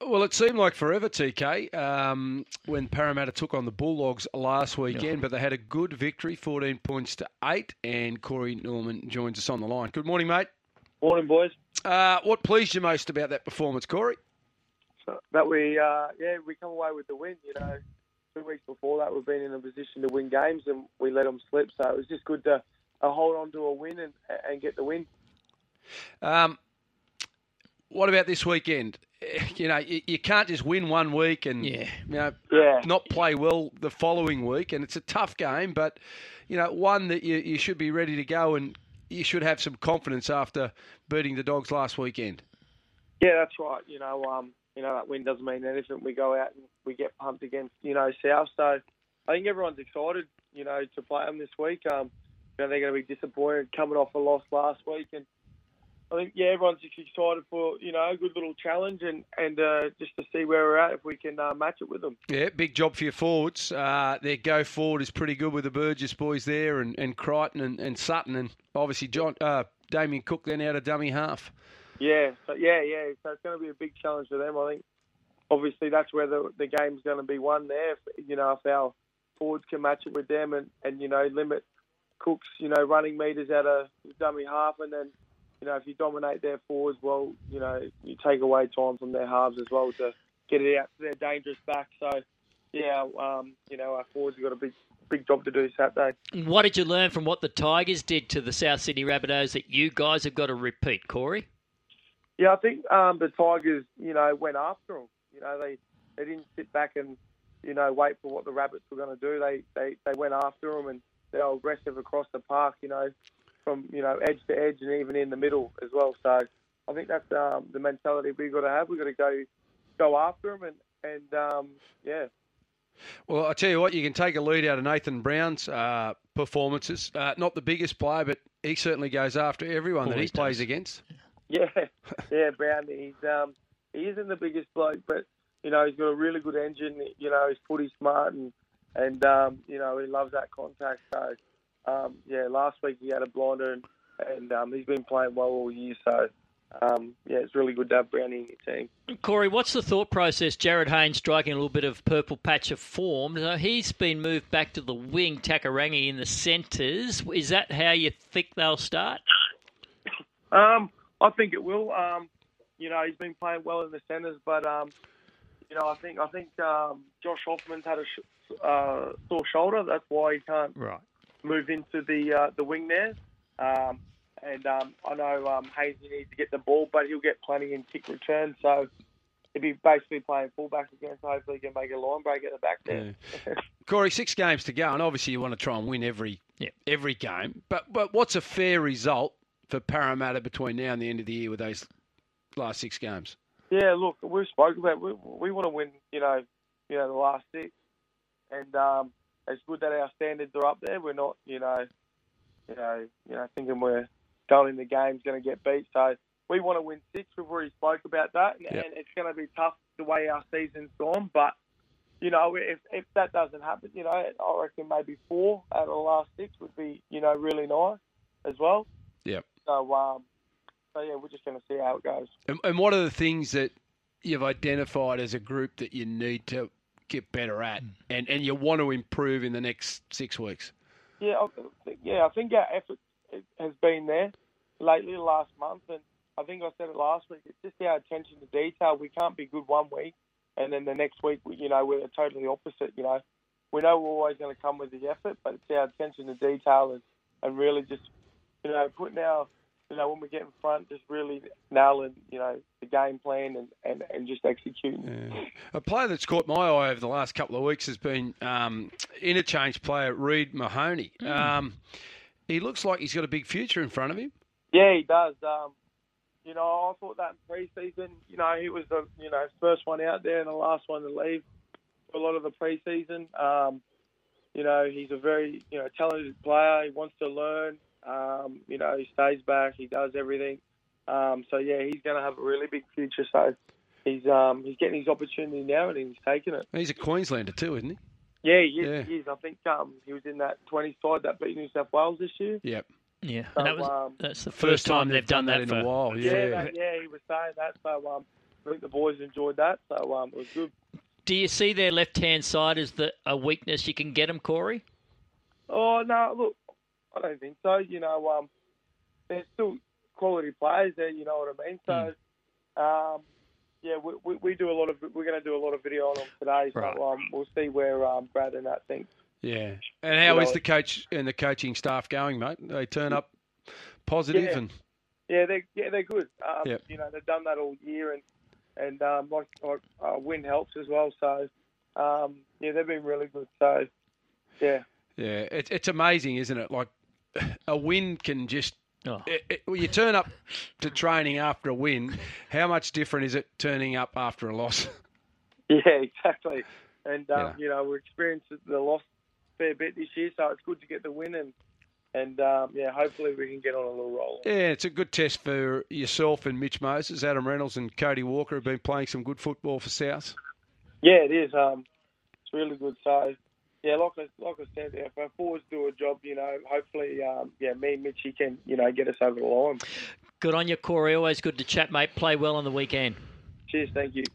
Well, it seemed like forever, TK, when Parramatta took on the Bulldogs last weekend, but they had a good victory, 14 points to 8, and Corey Norman joins us on the line. Good morning, mate. Morning, boys. What pleased you most about that performance, Corey? So that we come away with the win. 2 weeks before that, we've been in a position to win games, and we let them slip. So it was just good to hold on to a win and get the win. What about this weekend? You can't just win one week and not play well the following week, and it's a tough game, but one that you should be ready to go, and you should have some confidence after beating the Dogs last weekend. Yeah, that's right. That win doesn't mean anything. We go out and we get pumped against South. So I think everyone's excited to play them this week. They're going to be disappointed coming off a loss last week, and I think, everyone's just excited for, a good little challenge and just to see where we're at, if we can match it with them. Yeah, big job for your forwards. Their go forward is pretty good with the Burgess boys there and Crichton and Sutton, and obviously Damien Cook then out of dummy half. Yeah. So it's going to be a big challenge for them. I think, obviously, that's where the game's going to be won there. If our forwards can match it with them and limit Cook's, running metres out of dummy half, and then, if you dominate their forwards, well, you take away time from their halves as well to get it out to their dangerous back. So, our forwards have got a big job to do Saturday. What did you learn from what the Tigers did to the South Sydney Rabbitohs that you guys have got to repeat, Corey? Yeah, I think the Tigers, went after them. They didn't sit back and, wait for what the Rabbits were going to do. They went after them, and they were aggressive across the park, from edge to edge and even in the middle as well. So I think that's the mentality we've got to have. We've got to go after them and. Well, I tell you what, you can take a lead out of Nathan Brown's performances. Not the biggest player, but he certainly goes after everyone that he plays against. Yeah, Brown. He isn't the biggest bloke, but he's got a really good engine. He's footy smart and he loves that contact. So. Last week he had a blinder and he's been playing well all year. So, it's really good to have Brownie in your team. Corey, what's the thought process? Jared Haynes striking a little bit of purple patch of form. He's been moved back to the wing, Takarangi in the centres. Is that how you think they'll start? I think it will. He's been playing well in the centres, but I think Josh Hoffman's had a sore shoulder. That's why he can't move into the wing there. I know Hayes needs to get the ball, but he'll get plenty in kick return. So he'll be basically playing fullback again. So hopefully he can make a line break at the back there. Yeah. Corey, 6 games to go, and obviously you want to try and win every game. But what's a fair result for Parramatta between now and the end of the year with those last 6 games? Yeah, look, we've spoken about we want to win. The last 6, and it's good that our standards are up there. We're not, thinking we're going in the game's going to get beat. So we want to win 6. We've already spoke about that, and it's going to be tough the way our season's gone. But if that doesn't happen, I reckon maybe 4 out of the last 6 would be, really nice as well. Yeah. So we're just going to see how it goes. And what are the things that you've identified as a group that you need to get better at, and you want to improve in the next 6 weeks? I think our effort has been there lately, the last month, and I think I said it last week. It's just our attention to detail. We can't be good one week, and then the next week, we're totally opposite. We know we're always going to come with the effort, but it's our attention to detail and really just putting our when we get in front, just really nailing, the game plan and just executing. Yeah. A player that's caught my eye over the last couple of weeks has been interchange player Reid Mahoney. He looks like he's got a big future in front of him. Yeah, he does. I thought that in pre-season, he was the, first one out there and the last one to leave for a lot of the pre-season. He's a very, talented player. He wants to learn. He stays back. He does everything. He's going to have a really big future. So he's getting his opportunity now and he's taking it. He's a Queenslander too, isn't he? Yeah, he is. I think he was in that 20 side that beat New South Wales this year. Yep. Yeah, so, that's the first time they've done that in a while. Yeah, he was saying that. So I think the boys enjoyed that, so it was good. Do you see their left-hand side as a weakness you can get them, Corey? Oh, no, look, I don't think so. They're still quality players there, you know what I mean? So, we do a lot of. We're going to do a lot of video on them today, so right. We'll see where Brad and that think. Yeah, and how is the coach and the coaching staff going, mate? They turn up positive and. Yeah, they're good. Yep. You know, they've done that all year, and win helps as well. So, they've been really good. So, yeah. Yeah, it's amazing, isn't it? Like a win can just. You turn up to training after a win. How much different is it turning up after a loss? Yeah, exactly. And we're experiencing the loss a fair bit this year, so it's good to get the win and hopefully we can get on a little roll. Yeah, it's a good test for yourself and Mitch Moses. Adam Reynolds and Cody Walker have been playing some good football for South. Yeah, it is. It's really good. So, yeah, like I said, if our forwards do a job, hopefully, me and Mitchy can, get us over the line. Good on you, Corey. Always good to chat, mate. Play well on the weekend. Cheers, thank you.